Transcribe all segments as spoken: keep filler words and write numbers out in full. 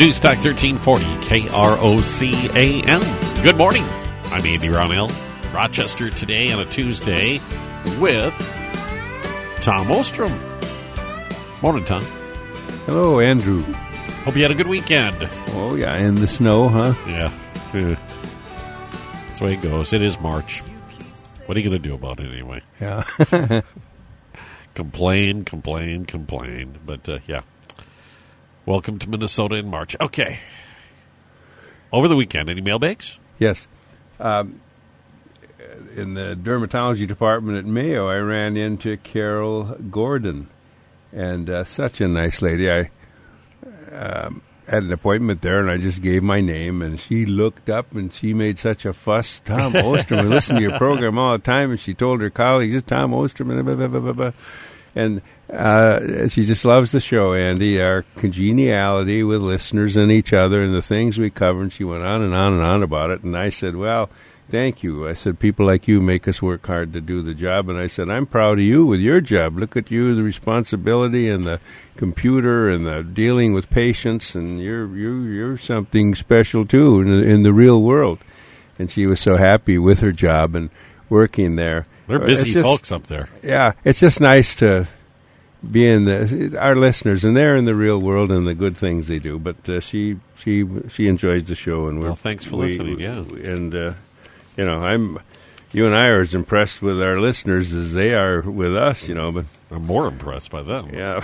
News Talk thirteen forty, K R O C A M. Good morning. I'm Andy Ronell. Rochester today on a Tuesday with Tom Ostrom. Morning, Tom. Hello, Andrew. Hope you had a good weekend. Oh, yeah, in the snow, huh? Yeah. That's the way it goes. It is March. What are you going to do about it anyway? Yeah. Complain, complain, complain. But, uh, yeah. Welcome to Minnesota in March. Okay. Over the weekend, any mailbags? Yes. Um, in the dermatology department at Mayo, I ran into Carol Gordon, and uh, such a nice lady. I um, had an appointment there, and I just gave my name, and she looked up, and she made such a fuss. Tom Ostrom, we listen to your program all the time, and she told her colleagues, it's Tom Ostrom, and blah, blah, blah, blah, blah. And uh, she just loves the show, Andy, our congeniality with listeners and each other and the things we cover. And she went on and on and on about it. And I said, well, thank you. I said, people like you make us work hard to do the job. And I said, I'm proud of you with your job. Look at you, the responsibility and the computer and the dealing with patients. And you're you're, you're something special, too, in the, in the real world. And she was so happy with her job and working there. They're busy just, folks up there. Yeah, it's just nice to be in the our listeners, and they're in the real world and the good things they do. But uh, she she she enjoys the show, and we're well, thanks for we, listening. Yeah, and uh, you know, I'm you and I are as impressed with our listeners as they are with us. You know, but I'm more impressed by them. Yeah,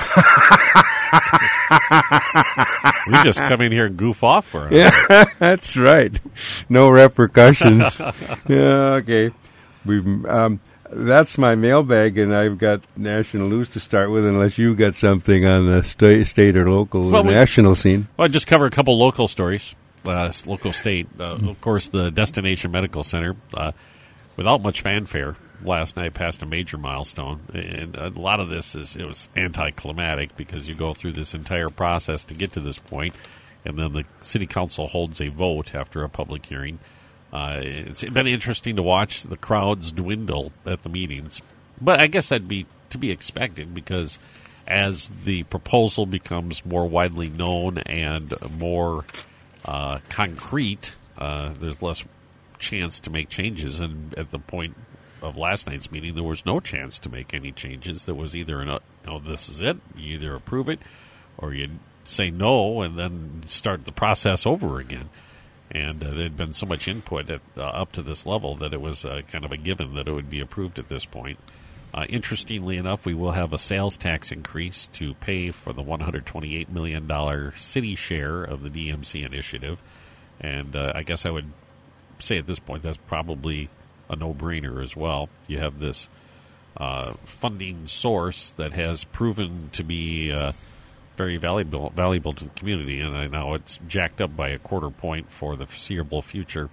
we just come in here and goof off for them. Yeah, that's right. No repercussions. Yeah, okay. We um. That's my mailbag, and I've got national news to start with, unless you got something on the sta- state or local well, or we, national scene. Well, I'll just cover a couple local stories, uh, local state. Uh, mm-hmm. Of course, the Destination Medical Center, uh, without much fanfare, last night passed a major milestone. And a lot of this is it was anticlimactic because you go through this entire process to get to this point, and then the city council holds a vote after a public hearing. Uh, it's been interesting to watch the crowds dwindle at the meetings, but I guess that'd be to be expected because as the proposal becomes more widely known and more uh, concrete, uh, there's less chance to make changes. And at the point of last night's meeting, there was no chance to make any changes. There was either an, you know, this is it, you either approve it, or you say no and then start the process over again. And uh, there had been so much input at, uh, up to this level that it was uh, kind of a given that it would be approved at this point. Uh, interestingly enough, we will have a sales tax increase to pay for the one hundred twenty-eight million dollars city share of the D M C initiative. And uh, I guess I would say at this point that's probably a no-brainer as well. You have this uh, funding source that has proven to be uh, very valuable valuable to the community, and I know it's jacked up by a quarter point for the foreseeable future.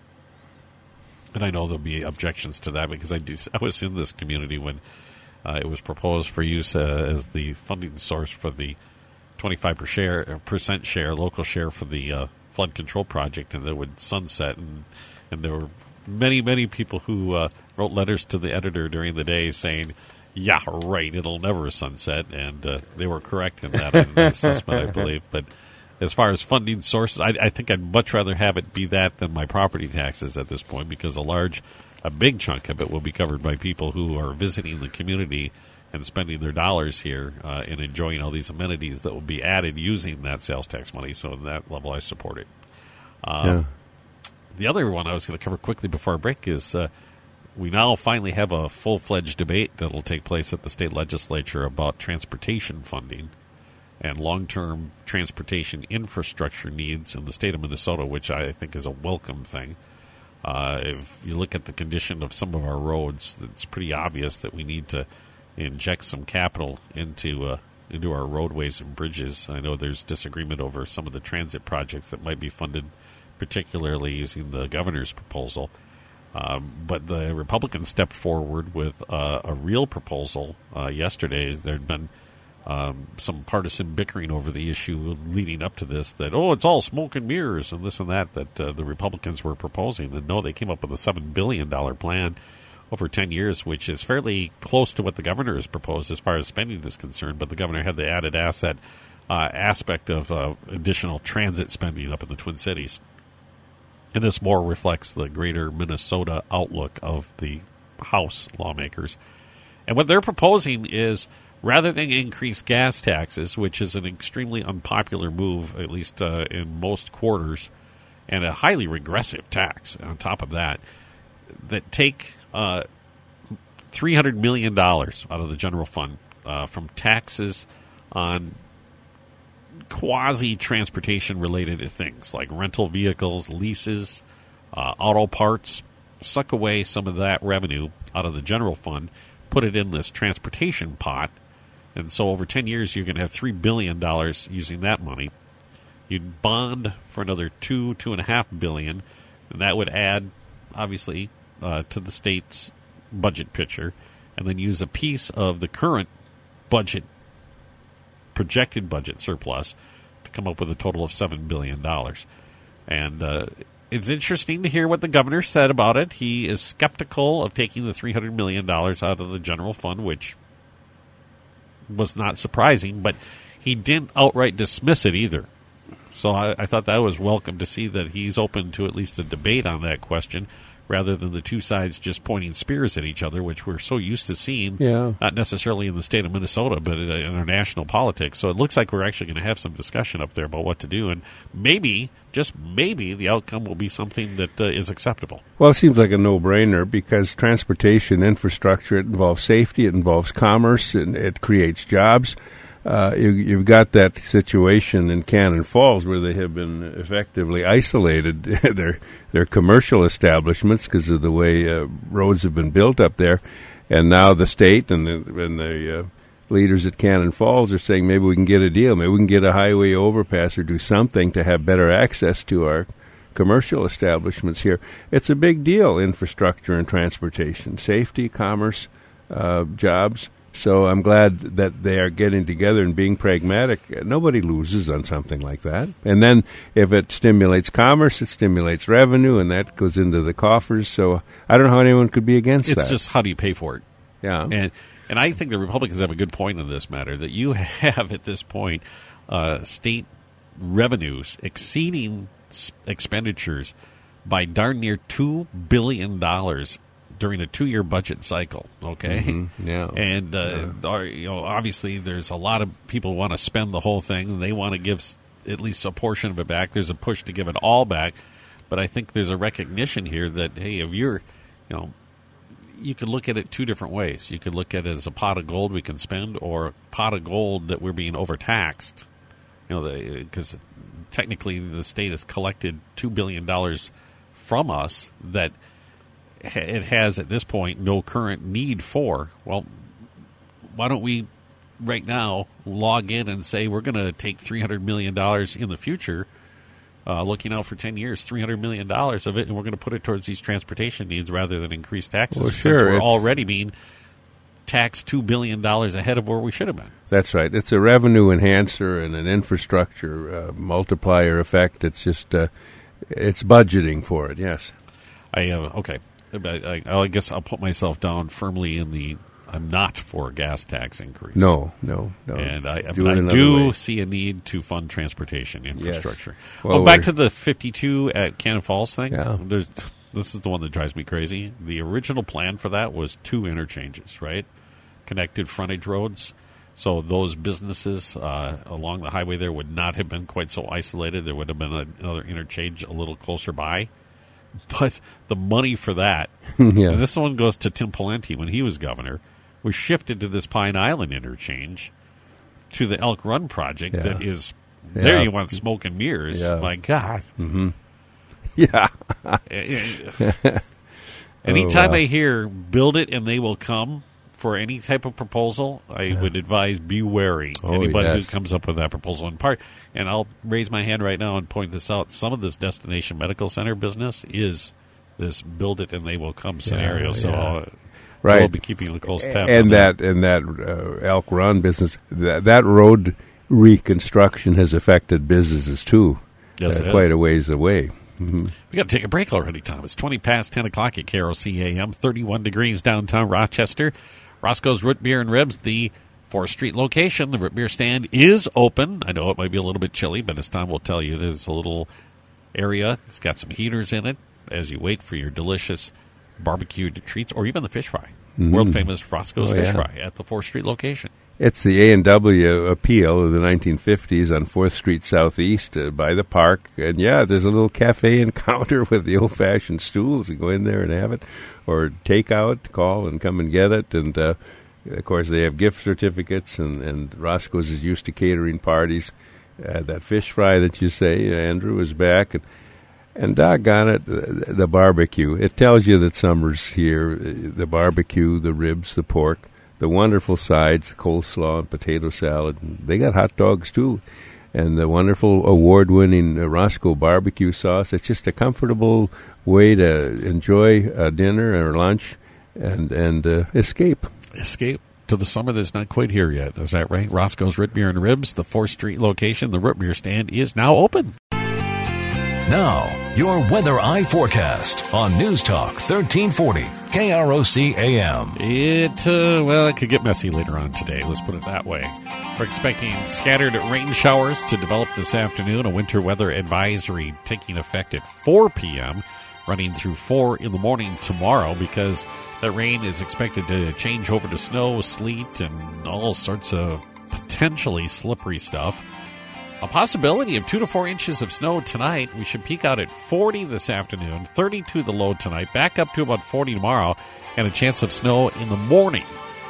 And I know there'll be objections to that because I do. I was in this community when uh, it was proposed for use uh, as the funding source for the twenty-five percent share, local share for the uh, flood control project, and that would sunset. And, and there were many, many people who uh, wrote letters to the editor during the day saying, yeah, right, it'll never sunset, and uh, they were correct in that assessment, I believe. But as far as funding sources, I, I think I'd much rather have it be that than my property taxes at this point, because a large, a big chunk of it will be covered by people who are visiting the community and spending their dollars here uh, and enjoying all these amenities that will be added using that sales tax money. So at that level, I support it. Um, yeah. The other one I was going to cover quickly before our break is uh, we now finally have a full-fledged debate that will take place at the state legislature about transportation funding and long-term transportation infrastructure needs in the state of Minnesota, which I think is a welcome thing. Uh, if you look at the condition of some of our roads, it's pretty obvious that we need to inject some capital into uh, into our roadways and bridges. I know there's disagreement over some of the transit projects that might be funded, particularly using the governor's proposal. Um, but the Republicans stepped forward with uh, a real proposal uh, yesterday. There had been um, some partisan bickering over the issue leading up to this, that, oh, it's all smoke and mirrors and this and that, that uh, the Republicans were proposing. And no, they came up with a seven billion dollars plan over ten years, which is fairly close to what the governor has proposed as far as spending is concerned. But the governor had the added asset uh, aspect of uh, additional transit spending up in the Twin Cities. And this more reflects the greater Minnesota outlook of the House lawmakers. And what they're proposing is, rather than increase gas taxes, which is an extremely unpopular move, at least uh, in most quarters, and a highly regressive tax on top of that, that take uh, three hundred million dollars out of the general fund uh, from taxes on quasi-transportation related things like rental vehicles, leases, uh, auto parts, suck away some of that revenue out of the general fund, put it in this transportation pot, and so over ten years you're going to have three billion dollars using that money. You'd bond for another two, two and a half billion, and that would add, obviously, uh, to the state's budget picture, and then use a piece of the current budget, projected budget surplus, to come up with a total of seven billion dollars. And uh, it's interesting to hear what the governor said about it. He is skeptical of taking the three hundred million dollars out of the general fund, which was not surprising, but he didn't outright dismiss it either. So I, I thought that was welcome to see that he's open to at least a debate on that question, rather than the two sides just pointing spears at each other, which we're so used to seeing, yeah. not necessarily in the state of Minnesota, but in international politics. So it looks like we're actually going to have some discussion up there about what to do, and maybe, just maybe, the outcome will be something that uh, is acceptable. Well, it seems like a no-brainer because transportation infrastructure, it involves safety, it involves commerce, and it creates jobs. Uh, you, you've got that situation in Cannon Falls where they have been effectively isolated. their their commercial establishments because of the way uh, roads have been built up there, and now the state and the, and the uh, leaders at Cannon Falls are saying maybe we can get a deal, maybe we can get a highway overpass or do something to have better access to our commercial establishments here. It's a big deal, infrastructure and transportation, safety, commerce, uh, jobs. So I'm glad that they are getting together and being pragmatic. Nobody loses on something like that. And then if it stimulates commerce, it stimulates revenue, and that goes into the coffers. So I don't know how anyone could be against it's that. It's just how do you pay for it? Yeah. And and I think the Republicans have a good point in this matter, that you have at this point uh, state revenues exceeding s- expenditures by darn near two billion dollars during a two-year budget cycle, okay? Mm-hmm. Yeah. And, uh, yeah. Are, you know, obviously there's a lot of people who want to spend the whole thing, and they want to give s- at least a portion of it back. There's a push to give it all back. But I think there's a recognition here that, hey, if you're, you know, you could look at it two different ways. You could look at it as a pot of gold we can spend, or a pot of gold that we're being overtaxed. You know, because technically the state has collected two billion dollars from us that it has at this point no current need for. Well, why don't we right now log in and say we're going to take three hundred million dollars in the future, uh, looking out for ten years, three hundred million dollars of it, and we're going to put it towards these transportation needs rather than increase taxes. Well, since sure, we're it's- already being taxed two billion dollars ahead of where we should have been. That's right. It's a revenue enhancer and an infrastructure uh, multiplier effect. It's just, uh, it's budgeting for it, yes. I uh, Okay. I, I, I guess I'll put myself down firmly in the I'm not for a gas tax increase. No, no, no. And I, do, but it I another do way. see a need to fund transportation infrastructure. Yes. Well, Well, back we're- to the fifty-two at Cannon Falls thing. Yeah. There's, this is the one that drives me crazy. The original plan for that was two interchanges, right? Connected frontage roads. So those businesses uh, along the highway there would not have been quite so isolated. There would have been a, another interchange a little closer by. But the money for that, Yeah. and this one goes to Tim Pawlenty when he was governor, was shifted to this Pine Island interchange to the Elk Run project Yeah. that is, there Yeah. you want smoke and mirrors. Yeah. My God. Mm-hmm. Yeah. Anytime Oh, wow. I hear build it and they will come for any type of proposal, I would advise be wary. Oh, Anybody yes. who comes up with that proposal in part. And I'll raise my hand right now and point this out. Some of this Destination Medical Center business is this build it and they will come scenario. so yeah. I'll, Right. we'll be keeping a close tabs on And that. that and that uh, Elk Run business, that, that road reconstruction has affected businesses too, Yes, uh, it quite has. a ways away. Mm-hmm. We got to take a break already, Tom. It's twenty past ten o'clock at K R O C A M. thirty-one degrees downtown Rochester. Roscoe's Root Beer and Ribs, the fourth Street location, the root beer stand is open. I know it might be a little bit chilly, but as Tom will tell you, there's a little area. It's got some heaters in it as you wait for your delicious barbecued treats or even the fish fry. Mm-hmm. World-famous Roscoe's oh, Fish yeah. Fry at the fourth Street location. It's the A and W appeal of the nineteen fifties on fourth Street Southeast uh, by the park. And, yeah, there's a little cafe and counter with the old-fashioned stools. You go in there and have it. Or take out, call, and come and get it. And, uh, of course, they have gift certificates, and, and Roscoe's is used to catering parties. Uh, that fish fry that you say, Andrew, is back. And, and doggone it, the, the barbecue. It tells you that summer's here. The barbecue, the ribs, the pork. The wonderful sides, coleslaw and potato salad. They got hot dogs, too. And the wonderful award-winning uh, Roscoe barbecue sauce. It's just a comfortable way to enjoy a dinner or lunch and, and uh, escape. Escape to the summer that's not quite here yet. Is that right? Roscoe's Root Beer and Ribs, the fourth Street location. The root beer stand is now open. Now, your Weather Eye Forecast on News Talk thirteen forty, K R O C A M. It, uh, well, it could get messy later on today. Let's put it that way. We're expecting scattered rain showers to develop this afternoon. A winter weather advisory taking effect at four p.m., running through four in the morning tomorrow because that rain is expected to change over to snow, sleet, and all sorts of potentially slippery stuff. A possibility of two to four inches of snow tonight. We should peak out at forty this afternoon, thirty-two the low tonight, back up to about forty tomorrow, and a chance of snow in the morning.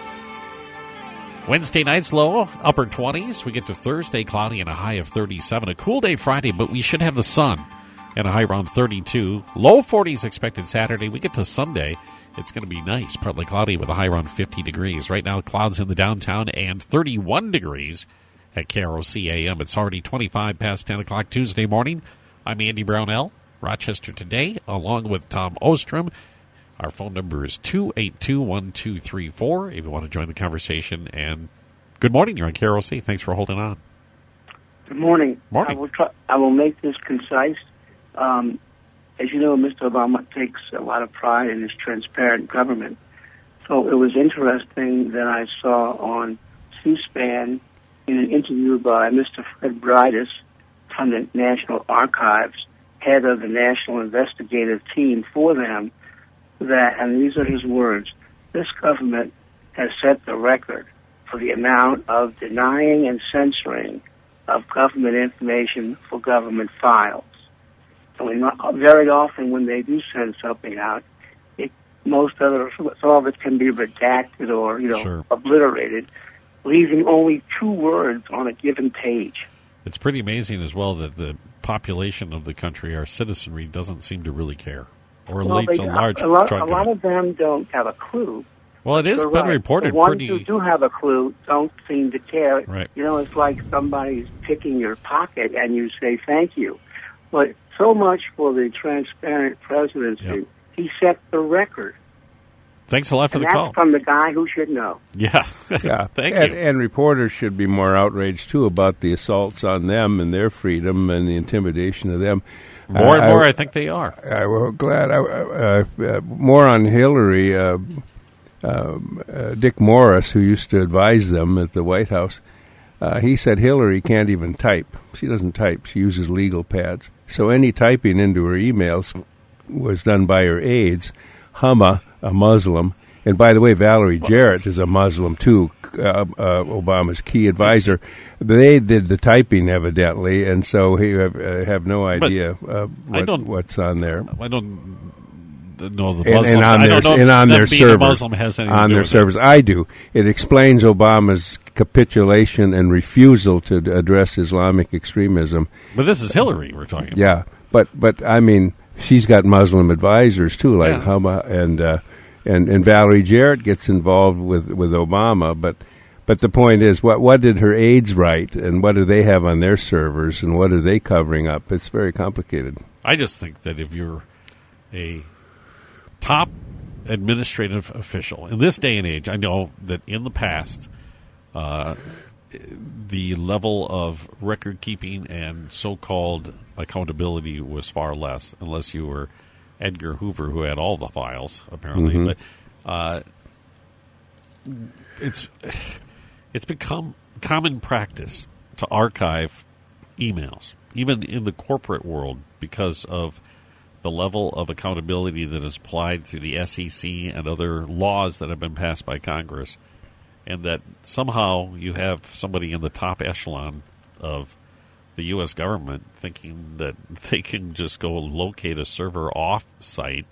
Wednesday night's low, upper twenties. We get to Thursday, cloudy and a high of thirty-seven. A cool day Friday, but we should have the sun and a high around thirty-two. Low forties expected Saturday. We get to Sunday. It's going to be nice, partly cloudy with a high around fifty degrees. Right now, clouds in the downtown and thirty-one degrees. At K R O C A M. It's already twenty-five past ten o'clock Tuesday morning. I'm Andy Brownell, Rochester Today, along with Tom Ostrom. Our phone number is two eight two, one two three four if you want to join the conversation. And good morning. You're on K R O C. Thanks for holding on. Good morning. Morning. I will, try, I will make this concise. Um, as you know, Mister Obama takes a lot of pride in his transparent government. So it was interesting that I saw on C-SPAN in an interview by Mister Fred Bridus from the National Archives, head of the National Investigative Team for them, that, and these are his words, this government has set the record for the amount of denying and censoring of government information for government files. So we not, very often when they do send something out, it, most of it, some of it can be redacted or, you know, Sure. obliterated, leaving only two words on a given page. It's pretty amazing as well that the population of the country, our citizenry, doesn't seem to really care. Or at Well, least they, a large a lot, chunk a lot of it. of them don't have a clue. Well, it has You're been right. reported The ones pretty... who do have a clue don't seem to care. Right. You know, it's like somebody's picking your pocket and you say thank you. But so much for the transparent presidency. Yep. He set the record. Thanks a lot for And the that's call. from the guy who should know. Yeah. Yeah, Thank and, you. and reporters should be more outraged, too, about the assaults on them and their freedom and the intimidation of them. More I- and more, I, I think they are. I well, glad. I, uh, uh, more on Hillary. Uh, um, uh, Dick Morris, who used to advise them at the White House, uh, he said Hillary can't even type. She doesn't type. She uses legal pads. So any typing into her emails was done by her aides. Hama, a Muslim, and by the way, Valerie Jarrett is a Muslim too, uh, uh, Obama's key advisor. They did the typing evidently, and so he have, uh, have no idea uh, what, don't- what's on there. I don't know the And, Muslim. and on I their don't know and on them their being a servers, Muslim has anything on to do their with it. servers, I do. It explains Obama's capitulation and refusal to d- address Islamic extremism. But this is Hillary we're talking about. Yeah, but but I mean, she's got Muslim advisors too, like Yeah. Hama and uh, and and Valerie Jarrett gets involved with, with Obama. But but the point is, what what did her aides write, and what do they have on their servers, and what are they covering up? It's very complicated. I just think that if you're a top administrative official in this day and age, I know that in the past, uh, the level of record keeping and so-called accountability was far less, unless you were Edgar Hoover, who had all the files apparently. Mm-hmm. But uh, it's it's become common practice to archive emails, even in the corporate world, because of the level of accountability that is applied through the S E C and other laws that have been passed by Congress, and that somehow you have somebody in the top echelon of the U S government thinking that they can just go locate a server off-site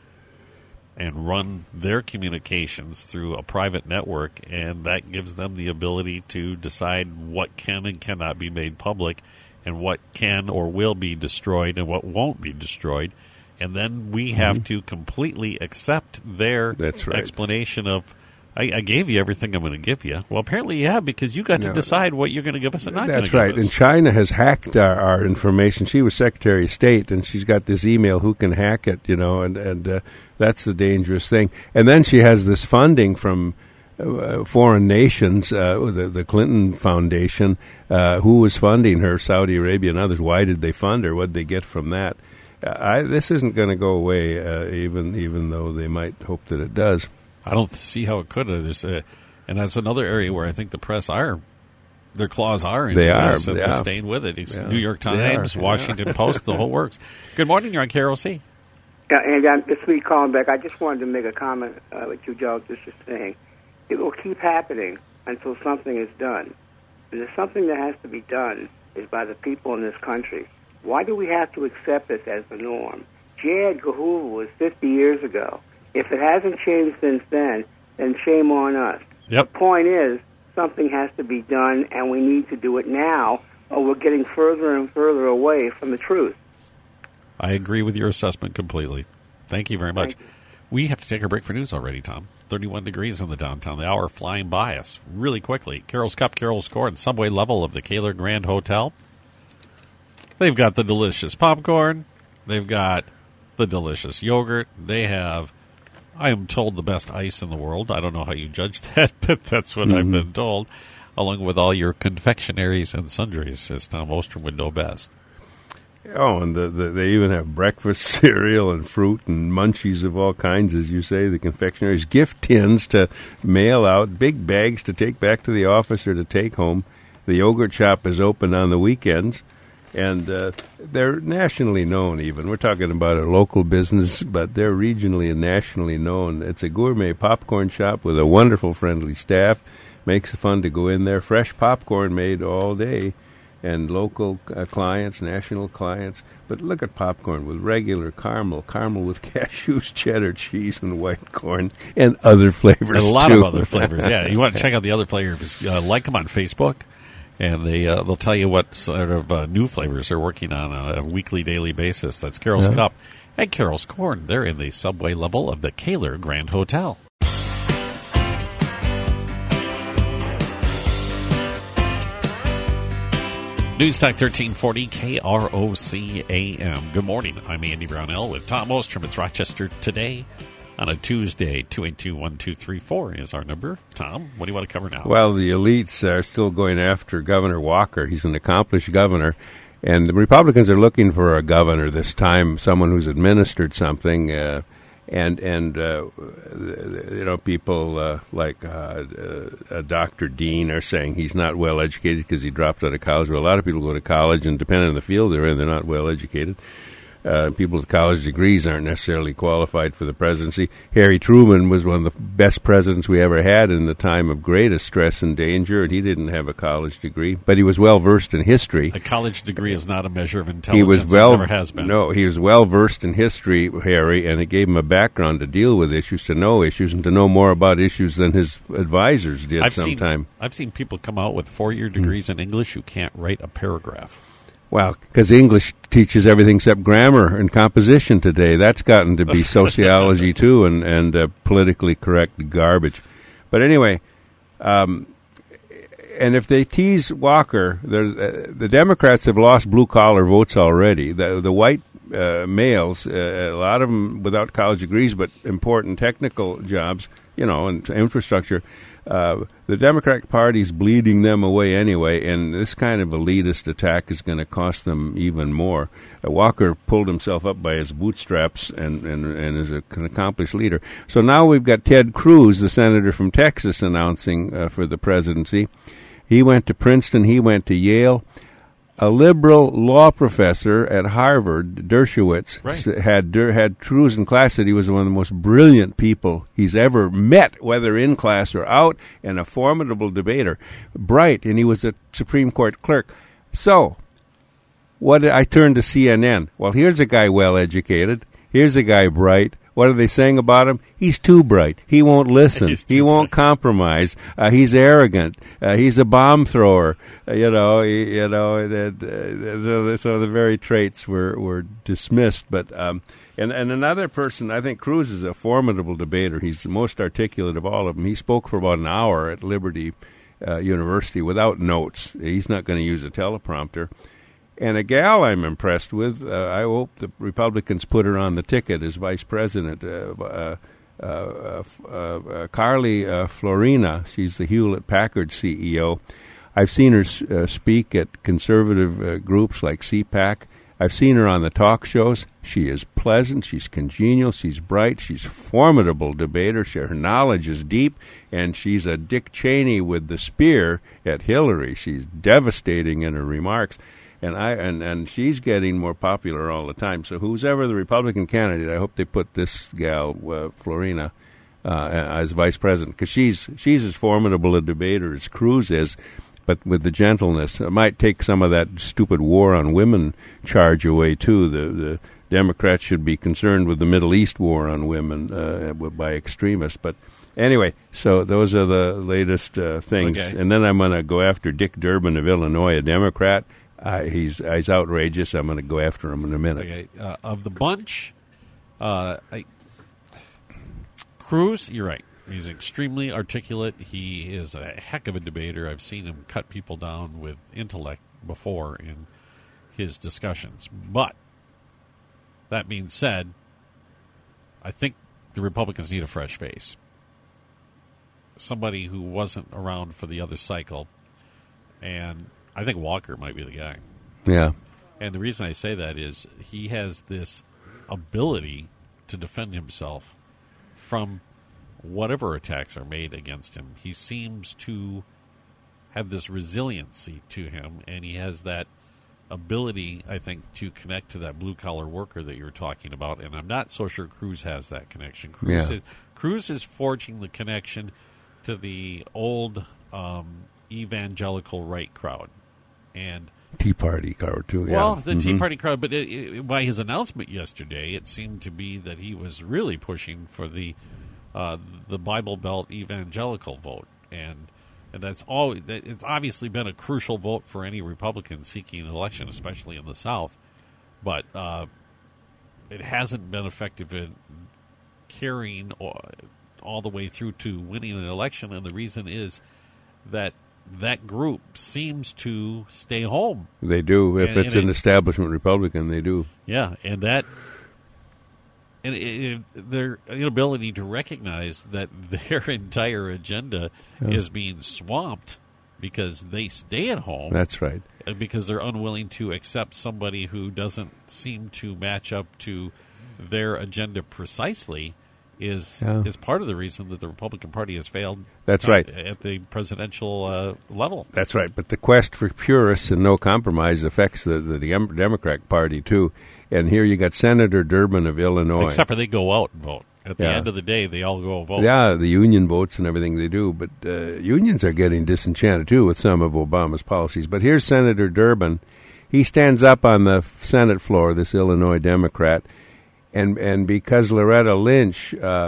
and run their communications through a private network, and that gives them the ability to decide what can and cannot be made public and what can or will be destroyed and what won't be destroyed. And then we have mm-hmm. to completely accept their That's right. explanation of, I, I gave you everything I'm going to give you. Well, apparently you have, because you got to no, decide what you're going to give us and not That's going to right. give us. And China has hacked our, our information. She was Secretary of State, and she's got this email. Who can hack it? You know, and and uh, that's the dangerous thing. And then she has this funding from uh, foreign nations, uh, the, the Clinton Foundation. Uh, who was funding her? Saudi Arabia and others. Why did they fund her? What did they get from that? I, this isn't going to go away, uh, even even though they might hope that it does. I don't see how it could. There's a, and that's another area where I think the press are, their claws are in they the are, press, and they they're are. staying with it. It's Yeah. New York Times, Washington Post, the whole works. Good morning. You're on K R O C. Yeah, and um, this week calling back, I just wanted to make a comment uh, with you, Joe, just was saying. It will keep happening until something is done. And there's something that has to be done is by the people in this country. Why do we have to accept this as the norm? J. Edgar Hoover was fifty years ago. If it hasn't changed since then, then shame on us. Yep. The point is, something has to be done, and we need to do it now, or we're getting further and further away from the truth. I agree with your assessment completely. Thank you very much. Thank you. We have to take a break for news already, Tom. thirty-one degrees in the downtown. The hour flying by us really quickly. Carol's Cup, Carol's Court, Subway level of the Kaler Grand Hotel. They've got the delicious popcorn. They've got the delicious yogurt. They have, I am told, the best ice in the world. I don't know how you judge that, but that's what mm-hmm. I've been told. Along with all your confectionaries and sundries, as Tom Ostrom would know best. Oh, and the, the, they even have breakfast cereal and fruit and munchies of all kinds, as you say, the confectionaries. Gift tins to mail out, big bags to take back to the office or to take home. The yogurt shop is open on the weekends, and uh, they're nationally known even. We're talking about a local business, but they're regionally and nationally known. It's a gourmet popcorn shop with a wonderful, friendly staff. Makes it fun to go in there. Fresh popcorn made all day. And local uh, clients, national clients. But look at popcorn with regular caramel, caramel with cashews, cheddar cheese, and white corn, and other flavors, and a lot too. of other flavors, yeah. You want to check out the other flavors, uh, like them on Facebook, and they, uh, they'll tell you what sort of uh, new flavors they're working on on a weekly, daily basis. That's Carol's Yeah. Cup and Carol's Corn. They're in the Subway level of the Kaler Grand Hotel. News Talk thirteen forty K R O C A M. Good morning. I'm Andy Brownell with Tom Ostrom. It's Rochester Today on a Tuesday. two eight two, one two three four is our number. Tom, what do you want to cover now? Well, the elites are still going after Governor Walker. He's an accomplished governor. And the Republicans are looking for a governor this time, someone who's administered something. Uh, and, and uh, you know, people uh, like uh, uh, Doctor Dean are saying he's not well educated because he dropped out of college. Well, a lot of people go to college, and depending on the field they're in, they're not well educated. Uh, people with college degrees aren't necessarily qualified for the presidency. Harry Truman was one of the best presidents we ever had in the time of greatest stress and danger, and he didn't have a college degree, but he was well versed in history. A college degree is not a measure of intelligence. He was well, it never has been. No, he was well versed in history, Harry, and it gave him a background to deal with issues, to know issues, and to know more about issues than his advisors did I've sometime. Seen, I've seen people come out with four-year degrees mm. in English who can't write a paragraph. Well, because English teaches everything except grammar and composition today. That's gotten to be sociology, too, and, and uh, politically correct garbage. But anyway, um, and if they tease Walker, uh, the Democrats have lost blue-collar votes already. The, the white uh, males, uh, a lot of them without college degrees but important technical jobs, you know, and infrastructure. Uh, the Democratic Party's bleeding them away anyway, and this kind of elitist attack is going to cost them even more. Uh, Walker pulled himself up by his bootstraps and, and, and is a, an accomplished leader. So now we've got Ted Cruz, the senator from Texas, announcing uh, for the presidency. He went to Princeton. He went to Yale. A liberal law professor at Harvard, Dershowitz, right. had had Cruz in class, said he was one of the most brilliant people he's ever met, whether in class or out, and a formidable debater. Bright, and he was a Supreme Court clerk. So, what I turned to C N N. Well, here's a guy well-educated. Here's a guy bright. What are they saying about him? He's too bright. He won't listen. He won't bright. compromise. Uh, he's arrogant. Uh, he's a bomb thrower. Uh, you know. He, you know. Uh, uh, so the very traits were, were dismissed. But um, and and another person, I think Cruz is a formidable debater. He's the most articulate of all of them. He spoke for about an hour at Liberty uh, University without notes. He's not going to use a teleprompter. And a gal I'm impressed with, uh, I hope the Republicans put her on the ticket as vice president, uh, uh, uh, uh, uh, Carly uh, Florina. She's the Hewlett-Packard C E O. I've seen her uh, speak at conservative uh, groups like C PAC. I've seen her on the talk shows. She is pleasant. She's congenial. She's bright. She's a formidable debater. She, her knowledge is deep, and she's a Dick Cheney with the spear at Hillary. She's devastating in her remarks. And I and, and she's getting more popular all the time. So who's ever the Republican candidate, I hope they put this gal, uh, Florina, uh, as vice president, because she's she's as formidable a debater as Cruz is, but with the gentleness. It might take some of that stupid war on women charge away too. The the Democrats should be concerned with the Middle East war on women uh, by extremists. But anyway, so those are the latest uh, things. Okay. And then I'm going to go after Dick Durbin of Illinois, a Democrat. Uh, he's he's outrageous. I'm going to go after him in a minute. Okay. Uh, of the bunch, uh, I, Cruz, you're right. He's extremely articulate. He is a heck of a debater. I've seen him cut people down with intellect before in his discussions. But that being said, I think the Republicans need a fresh face. Somebody who wasn't around for the other cycle, and I think Walker might be the guy. Yeah. And the reason I say that is he has this ability to defend himself from whatever attacks are made against him. He seems to have this resiliency to him, and he has that ability, I think, to connect to that blue-collar worker that you were talking about. And I'm not so sure Cruz has that connection. Cruz, yeah. is, Cruz is forging the connection to the old um, evangelical right crowd. And Tea Party crowd, too. Well, yeah. the mm-hmm. Tea Party crowd, but it, it, by his announcement yesterday, it seemed to be that he was really pushing for the uh, the Bible Belt evangelical vote, and and that's all. It's obviously been a crucial vote for any Republican seeking an election, especially in the South. But uh, it hasn't been effective in carrying all, all the way through to winning an election, and the reason is that that group seems to stay home. They do. If and, it's and an it, establishment Republican, they do. Yeah, and that and it, it, their inability to recognize that their entire agenda yeah. is being swamped because they stay at home. That's right. Because they're unwilling to accept somebody who doesn't seem to match up to their agenda precisely. Is yeah. is part of the reason that the Republican Party has failed. That's right. At the presidential uh, level. That's right. But the quest for purists and no compromise affects the, the Democratic Party, too. And here you got Senator Durbin of Illinois. Except for they go out and vote. At the yeah. end of the day, they all go vote. Yeah, the union votes and everything they do. But uh, unions are getting disenchanted, too, with some of Obama's policies. But here's Senator Durbin. He stands up on the Senate floor, this Illinois Democrat, And and because Loretta Lynch uh,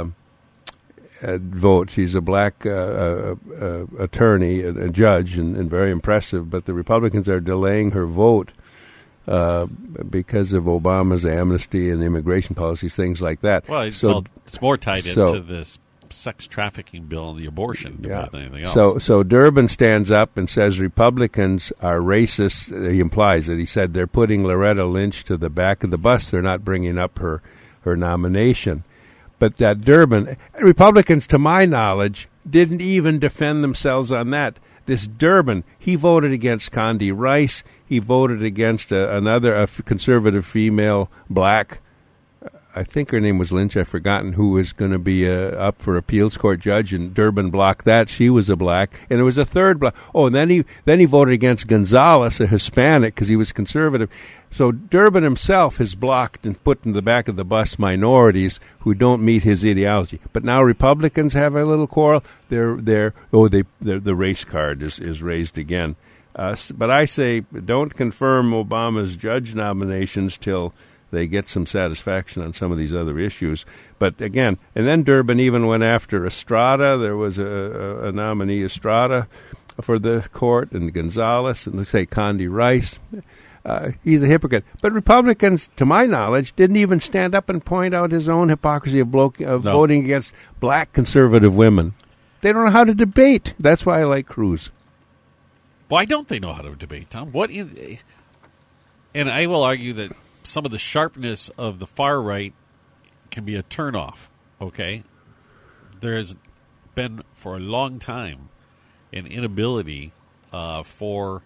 uh, votes, she's a black uh, uh, uh, attorney, a, a judge, and, and very impressive, but the Republicans are delaying her vote uh, because of Obama's amnesty and immigration policies, things like that. Well, it's, so, all, it's more tied so, into this sex trafficking bill and the abortion yeah. than anything else. So, so Durbin stands up and says Republicans are racist. He implies that he said they're putting Loretta Lynch to the back of the bus. They're not bringing up her her nomination. but that Durbin, Republicans, to my knowledge, didn't even defend themselves on that. This Durbin, he voted against Condi Rice. He voted against a, another a conservative female black. I think her name was Lynch. I've forgotten who was going to be uh, up for appeals court judge, and Durbin blocked that. She was a black, and there was a third black. Oh, and then he then he voted against Gonzalez, a Hispanic, because he was conservative. So Durbin himself has blocked and put in the back of the bus minorities who don't meet his ideology. But now Republicans have a little quarrel. They're they're oh they the race card is is raised again. Uh, but I say don't confirm Obama's judge nominations till they get some satisfaction on some of these other issues. But again, and then Durbin even went after Estrada. There was a, a, a nominee, Estrada, for the court, and Gonzalez, and let's say Condi Rice. Uh, he's a hypocrite. But Republicans, to my knowledge, didn't even stand up and point out his own hypocrisy of, blo- of no. voting against black conservative women. They don't know how to debate. That's why I like Cruz. Why don't they know how to debate, Tom? What? In, and I will argue that some of the sharpness of the far right can be a turnoff, okay? There has been for a long time an inability uh, for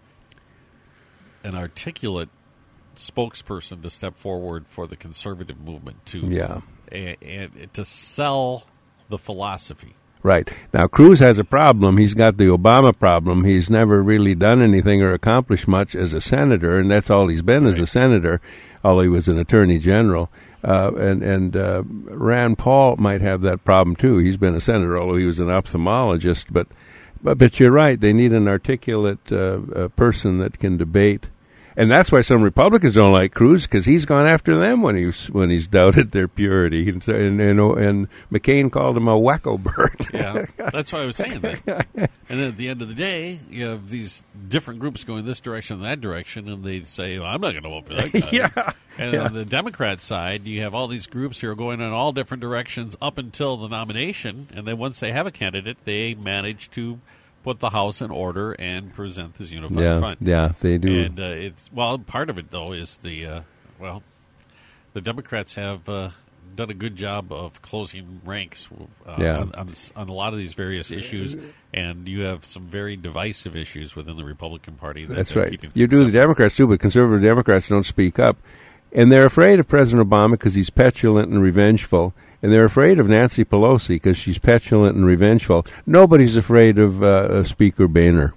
an articulate spokesperson to step forward for the conservative movement to yeah. and, and to sell the philosophy. Right. Now, Cruz has a problem. He's got the Obama problem. He's never really done anything or accomplished much as a senator, and that's all he's been right. as a senator, although he was an attorney general. Uh, and and uh, Rand Paul might have that problem, too. He's been a senator, although he was an ophthalmologist. But but, but you're right. They need an articulate uh, uh, person that can debate. And that's why some Republicans don't like Cruz, because he's gone after them when he's when he's doubted their purity. And and, and, and McCain called him a wacko bird. Yeah, that's why I was saying that. And then at the end of the day, you have these different groups going this direction and that direction, and they say, well, I'm not going to vote for that guy. yeah. And yeah. on the Democrat side, you have all these groups who are going in all different directions up until the nomination, and then once they have a candidate, they manage to put the House in order and present this unified yeah, front. Yeah, they do. And uh, it's well, part of it though is the uh, well, the Democrats have uh, done a good job of closing ranks uh, yeah. on, on, on a lot of these various issues, and you have some very divisive issues within the Republican Party. That That's they're right. Keeping You do separate. the Democrats too, but conservative Democrats don't speak up, and they're afraid of President Obama because he's petulant and revengeful. And they're afraid of Nancy Pelosi because she's petulant and revengeful. Nobody's afraid of uh, Speaker Boehner.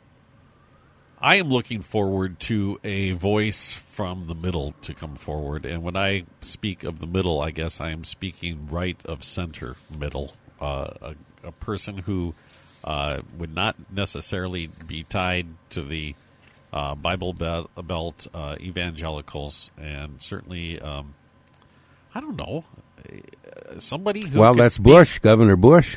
I am looking forward to a voice from the middle to come forward. And when I speak of the middle, I guess I am speaking right of center middle. Uh, a, a person who uh, would not necessarily be tied to the uh, Bible Belt uh, evangelicals, and certainly, um, I don't know, somebody who well, that's speak. Bush, Governor Bush.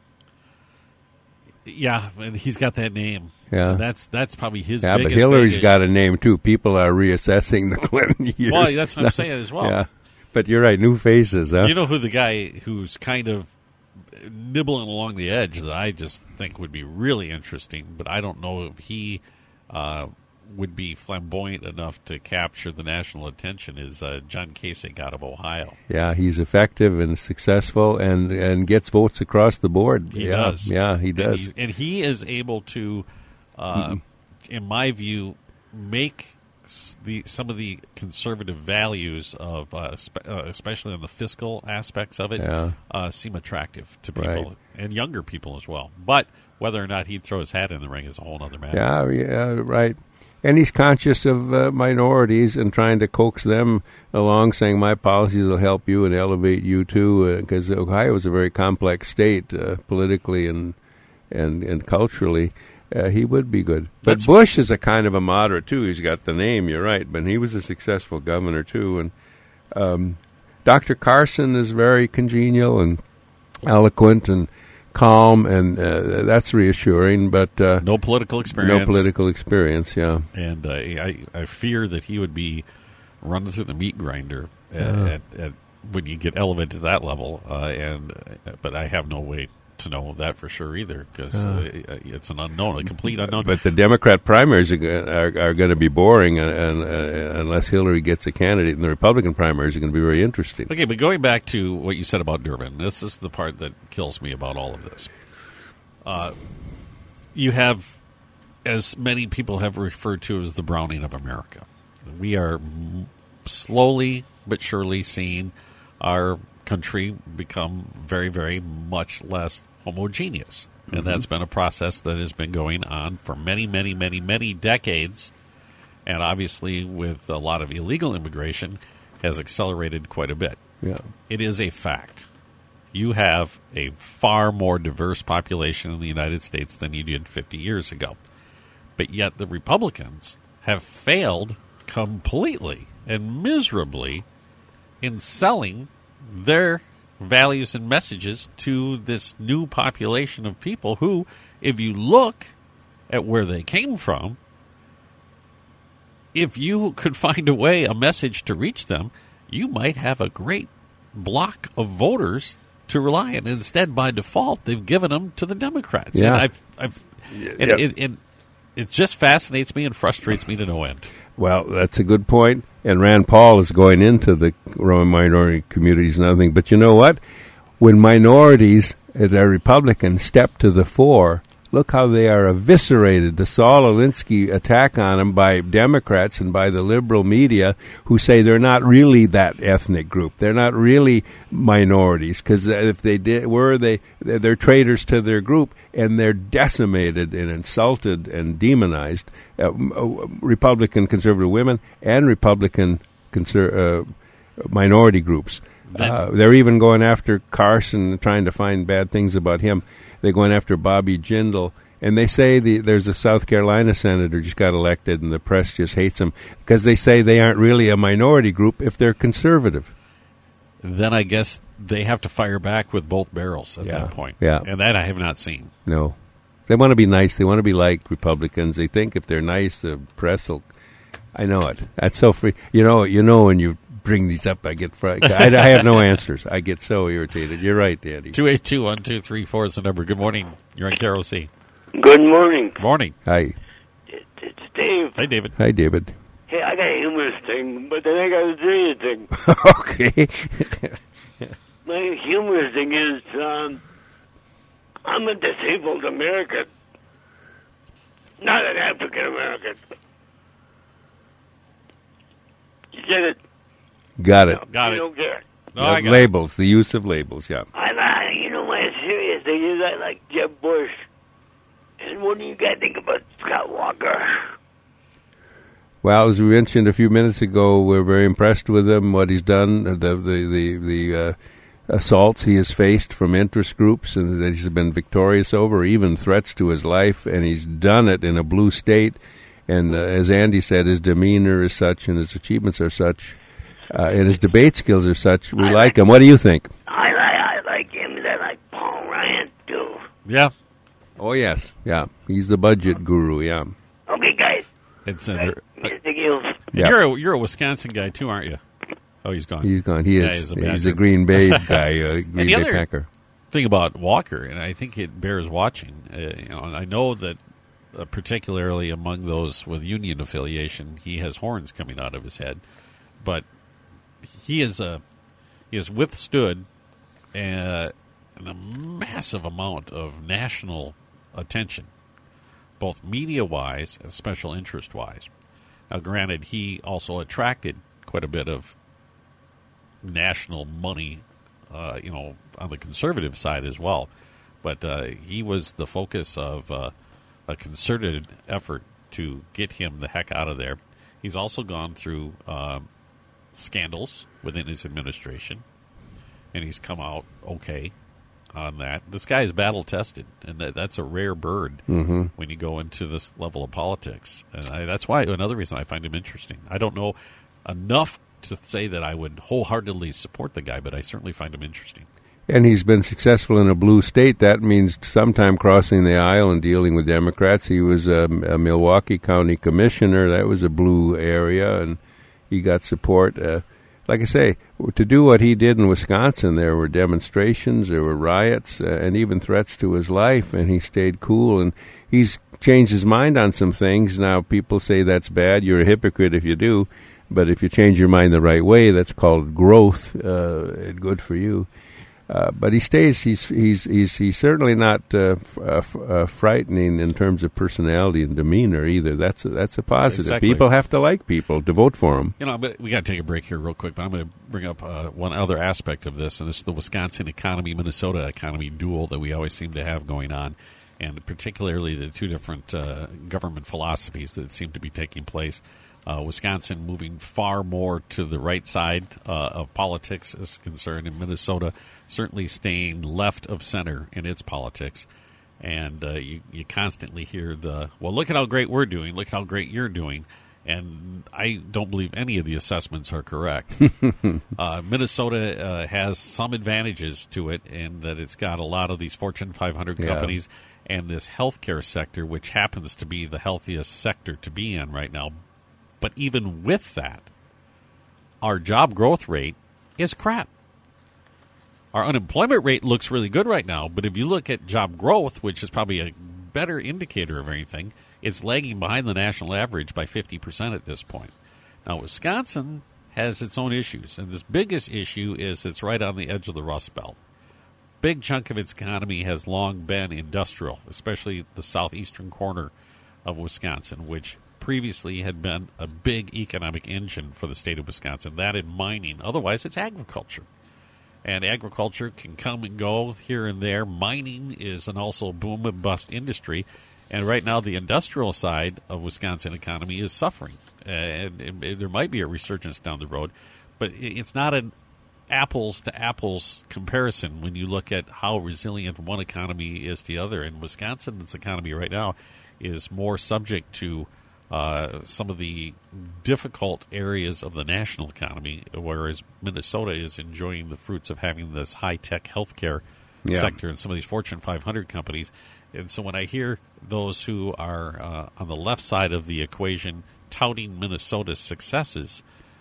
Yeah, and he's got that name. Yeah, and that's that's probably his. Yeah, biggest, but Hillary's biggest. got a name too. People are reassessing the Clinton years. Well, that's what I'm saying as well. Yeah, but you're right. New faces. Huh? You know who the guy who's kind of nibbling along the edge that I just think would be really interesting, but I don't know if he uh, would be flamboyant enough to capture the national attention is uh, John Kasich out of Ohio. Yeah, he's effective and successful and, and gets votes across the board. He yeah, does. Yeah, he does. And, and he is able to, uh, mm-hmm. in my view, make the some of the conservative values of, uh, spe- uh, especially on the fiscal aspects of it, yeah. uh, seem attractive to people right. and younger people as well. But whether or not he'd throw his hat in the ring is a whole other matter. Yeah, yeah, right. And he's conscious of uh, minorities and trying to coax them along, saying my policies will help you and elevate you too, because uh, Ohio is a very complex state uh, politically and and and culturally. Uh, he would be good. But That's Bush is a kind of a moderate too. He's got the name. You're right, but he was a successful governor too. And um, Doctor Carson is very congenial and eloquent and calm, and uh, that's reassuring, but uh, no political experience. No political experience, yeah. And uh, I, I fear that he would be running through the meat grinder at, uh. at, at when you get elevated to that level. Uh, and uh, but I have no way to know that for sure either, because uh, it's an unknown, a complete unknown. But the Democrat primaries are, are, are going to be boring, and, and uh, unless Hillary gets a candidate, and the Republican primaries are going to be very interesting. Okay, but going back to what you said about Durbin, this is the part that kills me about all of this. Uh, you have, as many people have referred to as the browning of America. We are slowly but surely seeing our country become very, very much less homogeneous. And mm-hmm. that's been a process that has been going on for many, many, many, many decades. And obviously, with a lot of illegal immigration, has accelerated quite a bit. Yeah. It is a fact. You have a far more diverse population in the United States than you did fifty years ago. But yet the Republicans have failed completely and miserably in selling their values and messages to this new population of people who, if you look at where they came from, if you could find a way, a message to reach them, you might have a great block of voters to rely on. Instead, by default, they've given them to the Democrats. Yeah. And I've, I've, and yeah. it, it, it just fascinates me and frustrates me to no end. Well, that's a good point. And Rand Paul is going into the Roma minority communities and other things. But you know what? When minorities that are Republican step to the fore, look how they are eviscerated. The Saul Alinsky attack on them by Democrats and by the liberal media, who say they're not really that ethnic group. They're not really minorities, because if they did, were they, they're traitors to their group, and they're decimated and insulted and demonized. Uh, Republican conservative women and Republican conser- uh, minority groups. Uh, they're even going after Carson, trying to find bad things about him. They're going after Bobby Jindal. And they say the, there's a South Carolina senator just got elected, and the press just hates him because they say they aren't really a minority group if they're conservative. Then I guess they have to fire back with both barrels at Yeah. that point. Yeah. And that I have not seen. No. They want to be nice. They want to be like Republicans. They think if they're nice, the press will... I know it. That's so free. You know, you know when you bring these up, I get frightened. I, I have no answers. I get so irritated. You're right, Danny. two eight two, one two three four is the number. Good morning. You're on K R O C. Good morning. Morning. Hi. It's Dave. Hey, David. Hi, David. Hey, I got a humorous thing, but then I got a serious thing. Okay. My humorous thing is, um, I'm a disabled American, not an African American. You get it? Got it. Got you it. don't care. No, I got labels, the use of labels, yeah. I like, you know, my serious thing is I like Jeb Bush. And what do you guys think about Scott Walker? Well, as we mentioned a few minutes ago, we're very impressed with him, what he's done, the the the, the uh, assaults he has faced from interest groups and that he's been victorious over, even threats to his life, and he's done it in a blue state. And uh, as Andy said, his demeanor is such and his achievements are such, uh, and his debate skills are such. We I like, like him. What do you think? I like, I like him, and I like Paul Ryan, too. Yeah. Oh, yes. Yeah. He's the budget guru, yeah. Okay, guys. It's uh, Right. Thank you. Yeah. You're a, you're a Wisconsin guy, too, aren't you? Oh, he's gone. He's gone. He Yeah, is. he's a he's Badger. a Green Bay guy, uh, Green the Bay other- Packer. Thing about Walker, and I think it bears watching. Uh, you know, and I know that uh, particularly among those with union affiliation, he has horns coming out of his head, but he is a he has withstood uh, a massive amount of national attention, both media wise and special interest wise. Now, granted, he also attracted quite a bit of national money. Uh, you know, on the conservative side as well. But uh, he was the focus of uh, a concerted effort to get him the heck out of there. He's also gone through um, scandals within his administration, and he's come out okay on that. This guy is battle-tested, and that, that's a rare bird Mm-hmm. when you go into this level of politics. And I, that's why another reason I find him interesting. I don't know enough to say that I would wholeheartedly support the guy, but I certainly find him interesting. And he's been successful in a blue state. That means sometime crossing the aisle and dealing with Democrats. He was a, a Milwaukee County commissioner. That was a blue area, and he got support. Uh, like I say, to do what he did in Wisconsin, there were demonstrations, there were riots, uh, and even threats to his life, and he stayed cool. And he's changed his mind on some things. Now, people say that's bad. You're a hypocrite if you do. But if you change your mind the right way, that's called growth, uh, good for you. Uh, but he stays. He's he's he's he's certainly not uh, f- uh, f- uh, frightening in terms of personality and demeanor either. That's a, that's a positive. Exactly. People have to like people to vote for him. You know, but we got to take a break here real quick. But I'm going to bring up uh, one other aspect of this, and this is the Wisconsin economy, Minnesota economy duel that we always seem to have going on, and particularly the two different uh, government philosophies that seem to be taking place. Uh, Wisconsin moving far more to the right side uh, of politics is concerned, and Minnesota certainly staying left of center in its politics. And uh, you, you constantly hear the, well, look at how great we're doing, look at how great you're doing. And I don't believe any of the assessments are correct. uh, Minnesota uh, has some advantages to it in that it's got a lot of these Fortune five hundred Yeah. companies and this healthcare sector, which happens to be the healthiest sector to be in right now. But even with that, our job growth rate is crap. Our unemployment rate looks really good right now, but if you look at job growth, which is probably a better indicator of anything, it's lagging behind the national average by fifty percent at this point. Now, Wisconsin has its own issues, and this biggest issue is it's right on the edge of the Rust Belt. Big chunk of its economy has long been industrial, especially the southeastern corner of Wisconsin, which previously had been a big economic engine for the state of Wisconsin, that and mining. Otherwise, it's agriculture. And agriculture can come and go here and there. Mining is an also boom and bust industry. And right now, the industrial side of Wisconsin economy is suffering. And, and, and there might be a resurgence down the road, but it's not an apples to apples comparison when you look at how resilient one economy is to the other. And Wisconsin's economy right now is more subject to Uh, some of the difficult areas of the national economy, whereas Minnesota is enjoying the fruits of having this high-tech healthcare Yeah. sector and some of these Fortune five hundred companies. And so when I hear those who are uh, on the left side of the equation touting Minnesota's successes,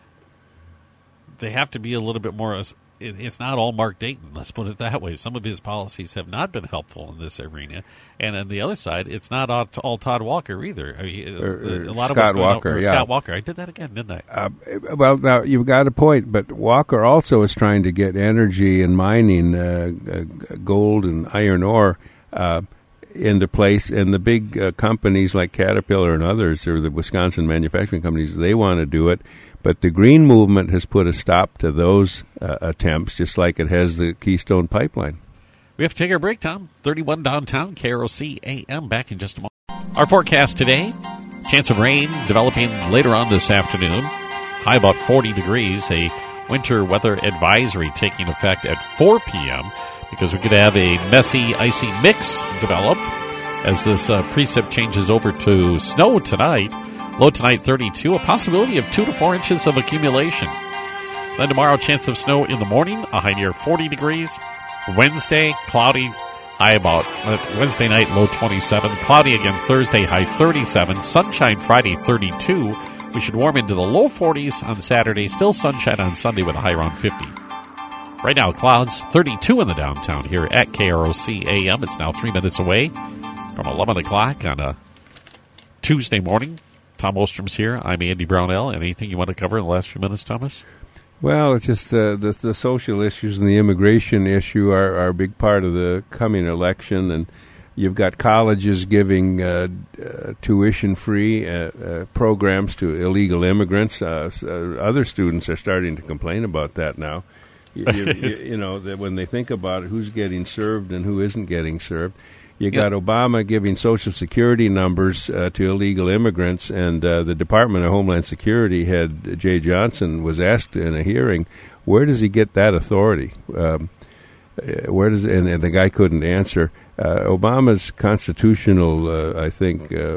they have to be a little bit more it, it's not all Mark Dayton, let's put it that way. Some of his policies have not been helpful in this arena. And on the other side, it's not all, all Todd Walker either. I mean, Or- or a lot Scott of what's going Walker, on, or yeah. Scott Walker. I did that again, didn't I? Uh, well, now you've got a point, but Walker also is trying to get energy and mining, uh, uh, gold and iron ore, uh, into place. And the big uh, companies like Caterpillar and others, or the Wisconsin manufacturing companies, they want to do it. But the Green Movement has put a stop to those uh, attempts, just like it has the Keystone Pipeline. We have to take our break, Tom. thirty-one downtown, K R O C A M. Back in just a moment. Our forecast today, chance of rain developing later on this afternoon. High about forty degrees. A winter weather advisory taking effect at four p.m. because we could have a messy, icy mix develop as this uh, precip changes over to snow tonight. Low tonight, thirty-two. A possibility of two to four inches of accumulation. Then tomorrow, chance of snow in the morning. A high near forty degrees. Wednesday, cloudy. High about uh, Wednesday night, low twenty-seven. Cloudy again Thursday, high thirty-seven. Sunshine Friday, thirty-two. We should warm into the low forties on Saturday. Still sunshine on Sunday with a high around fifty. Right now, clouds, thirty-two in the downtown here at K R O C A M. It's now three minutes away from eleven o'clock on a Tuesday morning. Tom Ostrom's here. I'm Andy Brownell. Anything you want to cover in the last few minutes, Thomas? Well, it's just uh, the the social issues and the immigration issue are, are a big part of the coming election, and you've got colleges giving uh, uh, tuition-free uh, uh, programs to illegal immigrants. Uh, uh, other students are starting to complain about that now. You, you, you, you know, that when they think about it, who's getting served and who isn't getting served. You got yep. Obama giving Social Security numbers uh, to illegal immigrants, and uh, the Department of Homeland Security head, Jay Johnson, was asked in a hearing, where does he get that authority? Um, where does and, and the guy couldn't answer. Uh, Obama's constitutional, uh, I think, uh,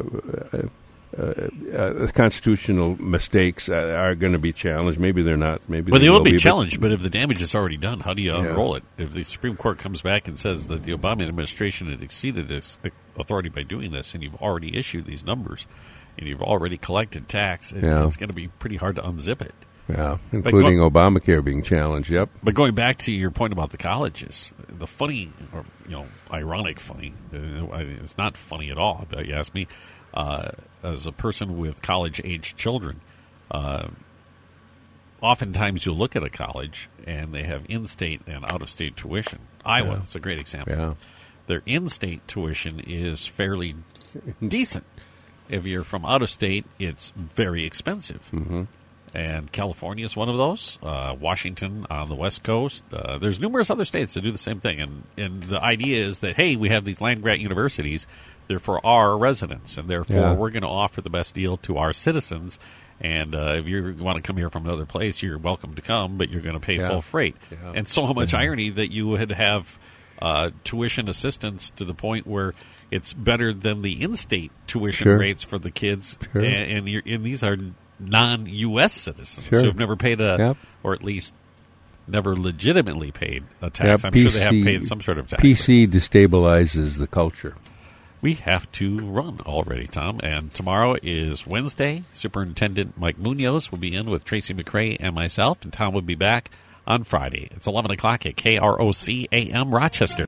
uh, uh, constitutional mistakes uh, are going to be challenged. Maybe they're not. Maybe well, they, they will will be, be challenged. But, but if the damage is already done, how do you yeah. unroll it? If the Supreme Court comes back and says that the Obama administration had exceeded its authority by doing this, and you've already issued these numbers, and you've already collected tax, it, yeah. it's going to be pretty hard to unzip it. Yeah, including go- Obamacare being challenged. Yep. But going back to your point about the colleges, the funny, or you know, ironic funny, uh, it's not funny at all, if you ask me. Uh, as a person with college-age children, uh, oftentimes you'll look at a college and they have in-state and out-of-state tuition. Iowa Yeah. is a great example. Yeah. Their in-state tuition is fairly decent. If you're from out-of-state, it's very expensive. Mm-hmm. And California is one of those. Uh, Washington on the West Coast. Uh, there's numerous other states that do the same thing. And, and the idea is that, hey, we have these land-grant universities. They're for our residents, and therefore Yeah. we're going to offer the best deal to our citizens. And uh, if you want to come here from another place, you're welcome to come, but you're going to pay Yeah. full freight. Yeah. And so much irony that you would have uh, tuition assistance to the point where it's better than the in-state tuition Sure. rates for the kids. Sure. And, and, you're, and these are non-U S citizens Sure. who have never paid a, Yep. or at least never legitimately paid a tax. Yeah, I'm P sure they have C paid some sort of tax. P C destabilizes the culture. We have to run already, Tom. And tomorrow is Wednesday. Superintendent Mike Munoz will be in with Tracy McCray and myself, and Tom will be back on Friday. It's eleven o'clock at K R O C A M Rochester.